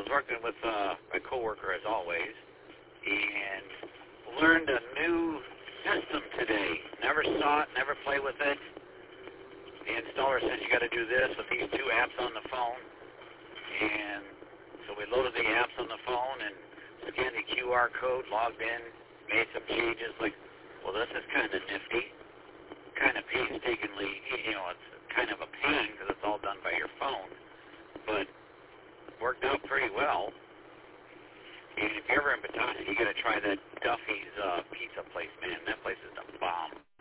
was working with my coworker as always, and learned a new system today. Never saw it, never played with it. The installer says you got to do this with these two apps on the phone, and so we loaded the apps on the phone and scanned the QR code, logged in, made some changes. Like, well, this is kind of nifty, kind of painstakingly. It's kind of a pain because it's all done by your phone, but worked out pretty well. And if you're ever in Batavia, you got to try that Duffy's pizza place, man. That place is the bomb.